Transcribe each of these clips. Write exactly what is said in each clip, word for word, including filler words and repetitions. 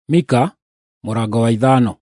Mika mũrango wa ithano.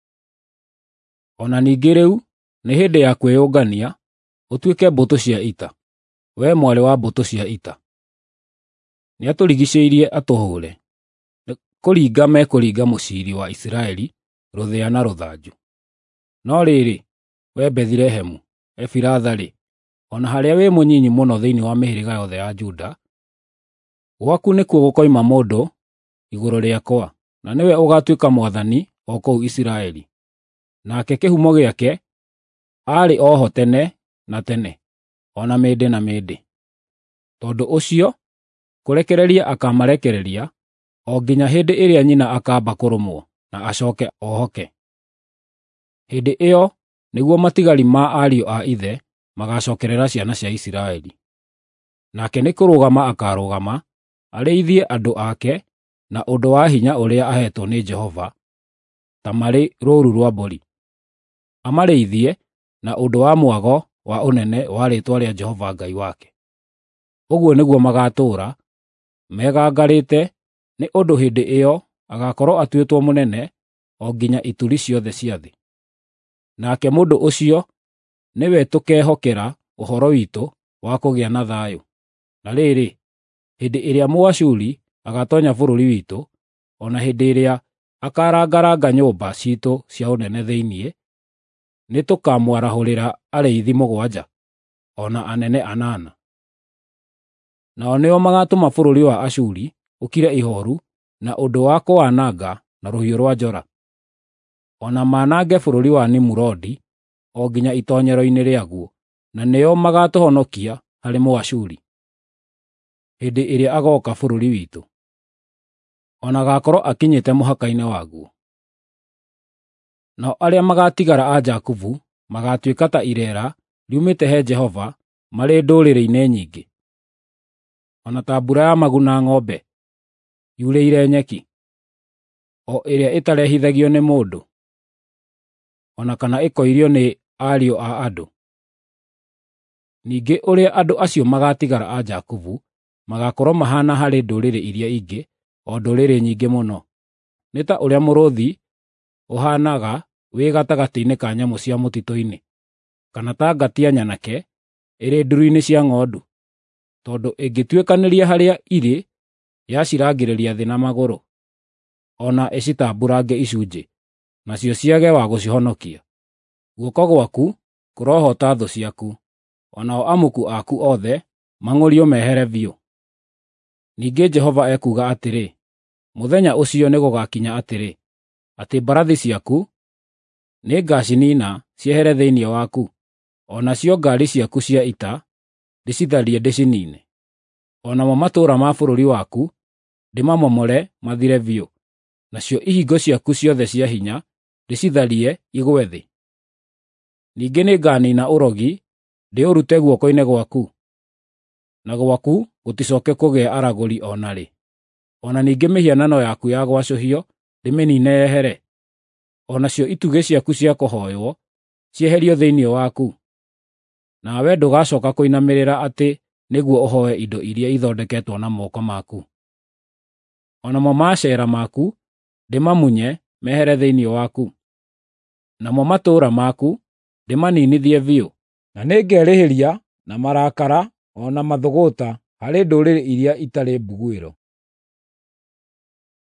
Ona ningĩ rĩu nĩ hĩndĩ ya kwĩyũngania ũtuĩke mbũtũ cia ita, wee mwarĩ wa mbũtũ cia ita. Nĩatũrigicĩirie atũhũre, kũringa mekũringa mũciiri wa Isiraeli rũthĩa na rũthanju. No rĩrĩ, wee Bethilehemu Efiratha-rĩ, ona harĩa wĩ mũnyinyi mũno thĩinĩ wa mĩhĩrĩga yothe ya Juda, gwaku nĩkuo gũkoima mũndũ igũrũ rĩakwa, na nĩwe ũgaatuĩka mwathani o kũu Isiraeli. Nake kĩhumo gĩake aarĩ oho tene na tene, ona mĩndĩ na mĩndĩ. Tondũ ũcio, kũrekereria akamarekereria, o nginya hĩndĩ ĩrĩa nyina akaamba kũrũmwo na acooke ohoke. Hĩndĩ ĩyo nĩguo matigari ma ariũ a ithe magacookerera ciana cia Isiraeli. Nake nĩ kũrũgama akaarũgama, arĩithie andũ ake na ũndũ wa hinya ũrĩa aheetwo nĩ Jehova, ta marĩ rũũru rwa mbũri. Amarĩithie na ũndũ wa mwago wa ũnene wa rĩĩtwa rĩa Jehova Ngai wake. Ũguo nĩguo magaatũũra, megangarĩte, nĩ ũndũ hĩndĩ ĩyo agaakorwo atuĩtwo mũnene o nginya ituri ciothe cia thĩ. Nake mũndũ ũcio nĩwe tũkeehokera ũhoro witũ wa kũgĩa na thayũ. Na rĩrĩ, hĩndĩ ĩrĩa Mũashuri agatoonya bũrũri witũ, o na hĩndĩ ĩrĩa akaarangaranga nyũmba ciitũ cia ũnene thĩiniĩ, nĩtũkamwarahũrĩra arĩithi mũgwanja, o na anene anana. Nao nĩo magaatũma bũrũri wa Ashuri ũkire ihooru na ũndũ wa kũwananga na rũhiũ rwa njora, o na manange bũrũri wa Nimurodi o nginya itoonyero-inĩ rĩaguo, na nĩo magaatũhonokia harĩ Mũashuri hĩndĩ ĩrĩa agooka bũrũri witũ, o na agaakorwo akinyĩte mũhaka-inĩ waguo. Nao arĩa magaatigara a Jakubu magaatuĩka ta ireera riumĩte he Jehova marĩ ndũrĩrĩ-inĩ nyingĩ, o na ta mbura ya maguna ng'ombe yurĩire nyeki, o ĩrĩa ĩtarehithagio nĩ mũndũ, o na kana ĩkoirio nĩ ariũ a andũ. Ningĩ ũrĩa andũ acio magaatigara a Jakubu magaakorwo mahaana harĩ ndũrĩrĩ iria ingĩ, o ndũrĩrĩ nyingĩ mũno, nĩ ta ũrĩa mũrũũthi ũhaanaga wĩ gatagatĩ-inĩ ka nyamũ cia mũtitũ-inĩ, kana ta ngatia nyanake ĩrĩ nduru-inĩ cia ng'ondu, tondũ ĩngĩtuĩkanĩria harĩa irĩ yacirangĩrĩria thĩ na magũrũ, o na ĩcitamburange icunjĩ, nacio ciage wa gũcihonokia. Guoko gwaku kũrohota thũ ciaku, o nao amuku aku othe mang'ũrio mehere biũ. Ningĩ Jehova ekuuga atĩrĩ, mũthenya ũcio nĩgũgakinya atĩrĩ, atĩ mbarathi ciaku nĩngaciniina ciehere thĩinĩ waku, o nacio ngaari ciaku cia ita ndĩcitharie ndĩciniine, o namo matũũra ma bũrũri waku ndĩmamomore mathire biũ, nacio ihingo ciaku ciothe cia hinya ndĩcitharie igwe thĩ. Ningĩ nĩnganiina ũrogi ndĩũrute guoko-inĩ gwaku, na gwaku gũticooke kũgĩa aragũri o na rĩ. O na ningĩ mĩhianano yaku ya gwacũhio ndĩmĩniine yehere, o nacio itugĩ ciaku cia kũhooywo cieherio thĩinĩ waku. Nawe ndũgacooka kũinamĩrĩra atĩ nĩguo ũhooe indo iria ithondeketwo na moko maku. O namo maceera maku ndĩmamunye mehere thĩinĩ waku, namo matũũra maku ndĩmaniinithie biũ, na nĩngerĩhĩria na marakara o na mathũgũũta harĩ ndũrĩrĩ iria itarĩ mbuguĩro.